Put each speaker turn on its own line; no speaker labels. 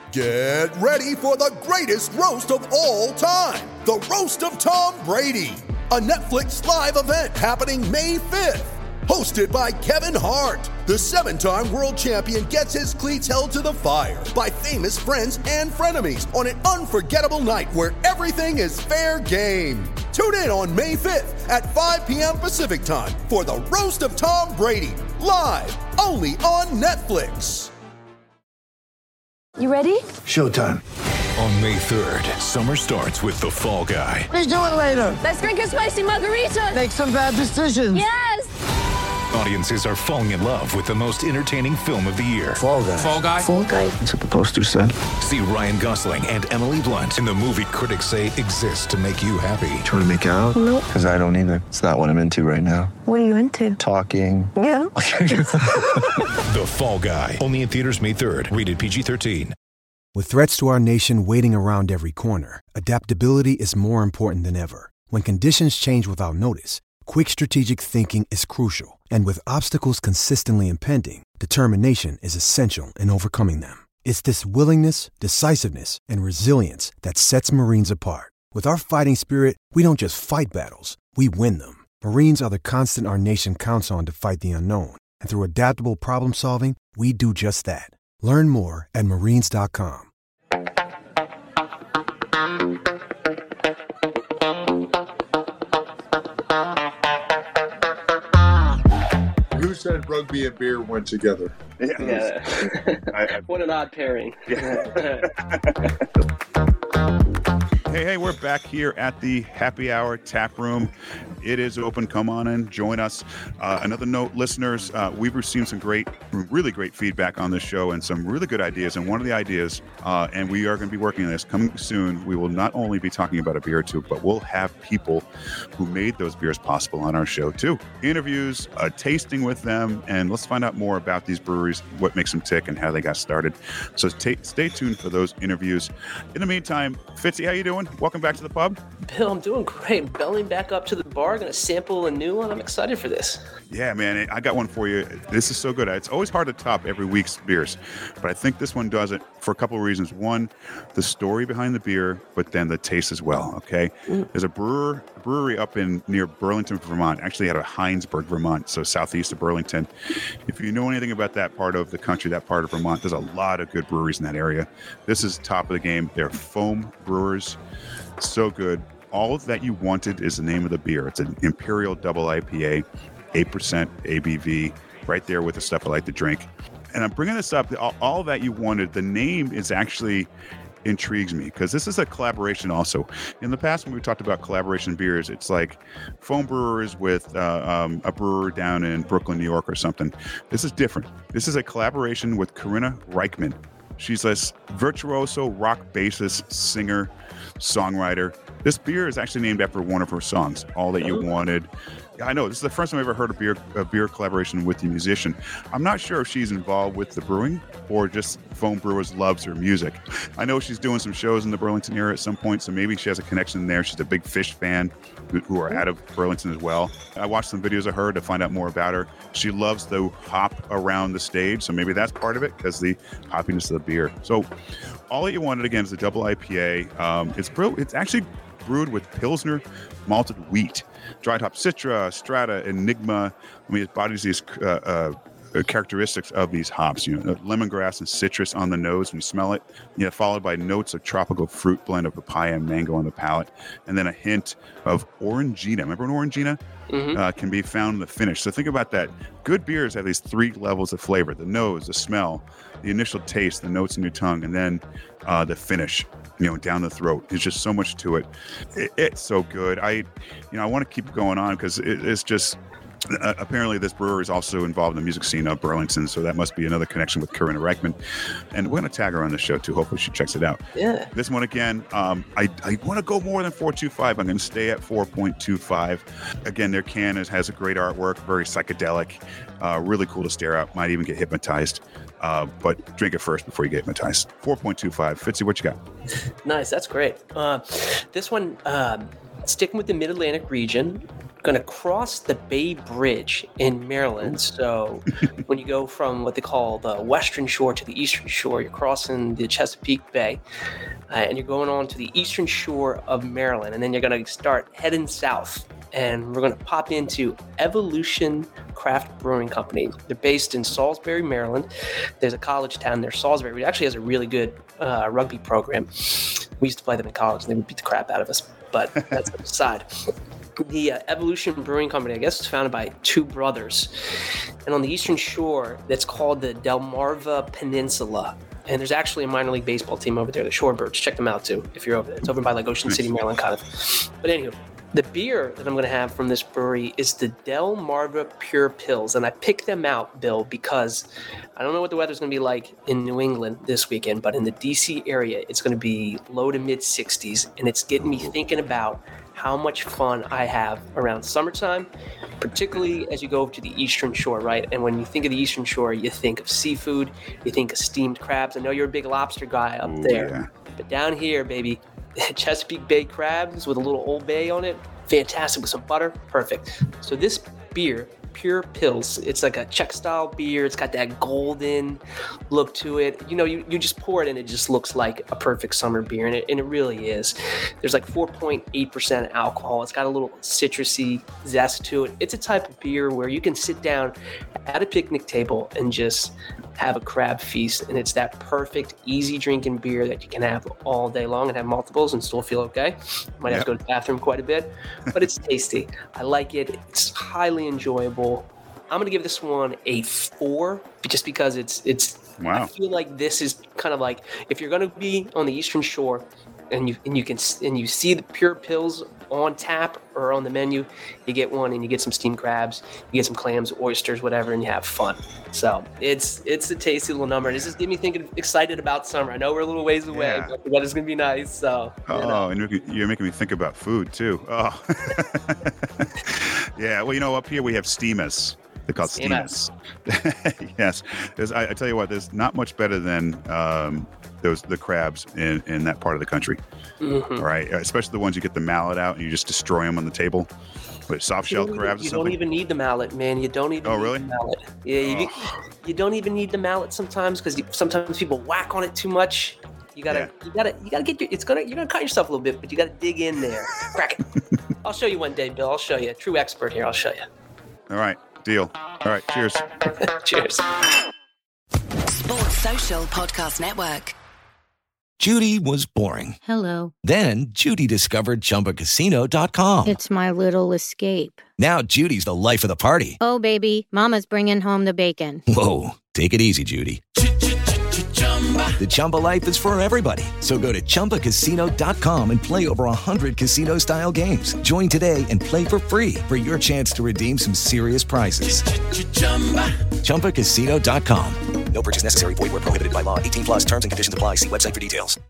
Get ready for the greatest roast of all time, the Roast of Tom Brady, a Netflix live event happening May 5th. Hosted by Kevin Hart, the 7-time world champion gets his cleats held to the fire by famous friends and frenemies on an unforgettable night where everything is fair game. Tune in on May 5th at 5 p.m. Pacific time for the Roast of Tom Brady, live only on Netflix.
You ready?
Showtime.
On May 3rd, summer starts with The Fall Guy.
Let's do it later.
Let's drink a spicy margarita.
Make some bad decisions.
Yes!
Audiences are falling in love with the most entertaining film of the year.
Fall Guy.
Fall Guy?
Fall guy.
That's what the poster said.
See Ryan Gosling and Emily Blunt in the movie critics say exists to make you happy.
Trying to make it out?
Nope.
Because I don't either. It's not what I'm into right now.
What are you into?
Talking.
Yeah.
The Fall Guy. Only in theaters May 3rd. Rated PG-13.
With threats to our nation waiting around every corner, adaptability is more important than ever. When conditions change without notice, quick strategic thinking is crucial. And with obstacles consistently impending, determination is essential in overcoming them. It's this willingness, decisiveness, and resilience that sets Marines apart. With our fighting spirit, we don't just fight battles, we win them. Marines are the constant our nation counts on to fight the unknown. And through adaptable problem solving, we do just that. Learn more at marines.com.
Who said rugby and beer went together?
Yeah. What an odd pairing.
Hey, we're back here at the Happy Hour Tap Room. It is open. Come on in, join us. Another note, listeners, we've received some really great feedback on this show and some really good ideas. And one of the ideas, and we are going to be working on this coming soon, we will not only be talking about a beer or two, but we'll have people who made those beers possible on our show too. Interviews, tasting with them, and let's find out more about these breweries, what makes them tick, and how they got started. So stay tuned for those interviews. In the meantime, Fitzy, how you doing? Welcome back to the pub.
Bill, I'm doing great. Belling back up to the bar, going to sample a new one. I'm excited for this.
Yeah, man, I got one for you. This is so good. It's always hard to top every week's beers, but I think this one does it for a couple of reasons. One, the story behind the beer, but then the taste as well, okay? There's a brewery up near Burlington, Vermont, actually out of Heinsberg, Vermont, so southeast of Burlington. If you know anything about that part of the country, that part of Vermont, there's a lot of good breweries in that area. This is top of the game. They're foam brewers. So good. All That You Wanted is the name of the beer. It's an Imperial Double IPA, 8% ABV, right there with the stuff I like to drink. And I'm bringing this up, All That You Wanted, the name is actually intrigues me because this is a collaboration also. In the past, when we talked about collaboration beers, it's like foam brewers with a brewer down in Brooklyn, New York or something. This is different. This is a collaboration with Corinna Reichman. She's a virtuoso rock bassist, singer, songwriter. This beer is actually named after one of her songs, All That You Wanted. I know, this is the first time I've ever heard a beer collaboration with the musician. I'm not sure if she's involved with the brewing or just Foam Brewers loves her music. I know she's doing some shows in the Burlington area at some point, so maybe she has a connection there. She's a big Fish fan who are out of Burlington as well. I watched some videos of her to find out more about her. She loves to hop around the stage, so maybe that's part of it because the hoppiness of the beer. So All That You Wanted, again, is a double IPA. It's actually brewed with Pilsner malted wheat, dried hop Citra, Strata, Enigma. I mean, it embodies these characteristics of these hops, lemongrass and citrus on the nose when you smell it, followed by notes of tropical fruit blend of papaya and mango on the palate, and then a hint of Orangina. Remember an Orangina? Can be found in the finish. So think about that. Good beers have these 3 levels of flavor: the nose, the smell, the initial taste, the notes in your tongue, and then the finish, down the throat. There's just so much to it. It's so good. I want to keep going on because it's just apparently this brewer is also involved in the music scene of Burlington, so that must be another connection with Corinna Reichman. And we're going to tag her on the show too. Hopefully she checks it out.
Yeah.
This one again, I want to go more than 4.25. I'm going to stay at 4.25. Again, their can has a great artwork, very psychedelic, really cool to stare at. Might even get hypnotized. But drink it first before you get hypnotized. 4.25. Fitzy, what you got?
Nice. That's great. This one, sticking with the Mid-Atlantic region, going to cross the Bay Bridge in Maryland. So when you go from what they call the Western Shore to the Eastern Shore, you're crossing the Chesapeake Bay, and you're going on to the Eastern Shore of Maryland. And then you're going to start heading south. And we're going to pop into Evolution Craft Brewing Company. They're based in Salisbury, Maryland. There's a college town there, Salisbury, which actually has a really good rugby program. We used to play them in college, and they would beat the crap out of us, but that's the side. The Evolution Brewing Company, I guess, was founded by two brothers. And on the Eastern Shore, that's called the Delmarva Peninsula. And there's actually a minor league baseball team over there, the Shorebirds. Check them out, too, if you're over there. It's over by like Ocean City, Maryland, kind of. But anywho, the beer that I'm going to have from this brewery is the Delmarva Pure Pils. And I picked them out, Bill, because I don't know what the weather's going to be like in New England this weekend, but in the D.C. area, it's going to be low to mid 60s. And it's getting me thinking about how much fun I have around summertime, particularly as you go to the Eastern Shore, right? And when you think of the Eastern Shore, you think of seafood, you think of steamed crabs. I know you're a big lobster guy up there, but down here, baby, Chesapeake Bay crabs with a little Old Bay on it, fantastic with some butter, perfect. So this beer, Pure Pils, it's like a Czech style beer. It's got that golden look to it. You know, you just pour it and it just looks like a perfect summer beer, and it really is. There's like 4.8% alcohol. It's got a little citrusy zest to it. It's a type of beer where you can sit down at a picnic table and just have a crab feast, and it's that perfect, easy drinking beer that you can have all day long and have multiples and still feel okay. Might have to go to the bathroom quite a bit, but it's tasty. I like it. It's highly enjoyable. I'm gonna give this one a 4, just because it's. Wow. I feel like this is kind of like if you're gonna be on the Eastern Shore, and you see the Pure Pils on tap or on the menu, you get one and you get some steamed crabs, you get some clams, oysters, whatever, and you have fun. So it's a tasty little number. And it's just getting me excited about summer. I know we're a little ways away, but the weather's gonna be nice. So
and you're making me think about food too. Oh, yeah. Well, up here we have Steamus. They're called Steamus. Yes. I tell you what, there's not much better than the crabs in that part of the country. Mm-hmm. Right? Especially the ones you get the mallet out and you just destroy them on the table. With soft-shelled crabs or something. You don't even need the mallet, man. You don't even need the mallet. Yeah, you don't even need the mallet sometimes, because sometimes people whack on it too much. You gotta get you're gonna cut yourself a little bit, but you gotta dig in there. Crack it. I'll show you one day, Bill. I'll show you. True expert here. I'll show you. All right. Deal. All right. Cheers.
Cheers.
Sports Social Podcast Network.
Judy was boring.
Hello.
Then Judy discovered ChumbaCasino.com.
It's my little escape.
Now Judy's the life of the party.
Oh, baby, mama's bringing home the bacon.
Whoa, take it easy, Judy. The Chumba life is for everybody. So go to ChumbaCasino.com and play over 100 casino-style games. Join today and play for free for your chance to redeem some serious prizes. ChumbaCasino.com. No purchase necessary. Void where prohibited by law. 18+ terms and conditions apply. See website for details.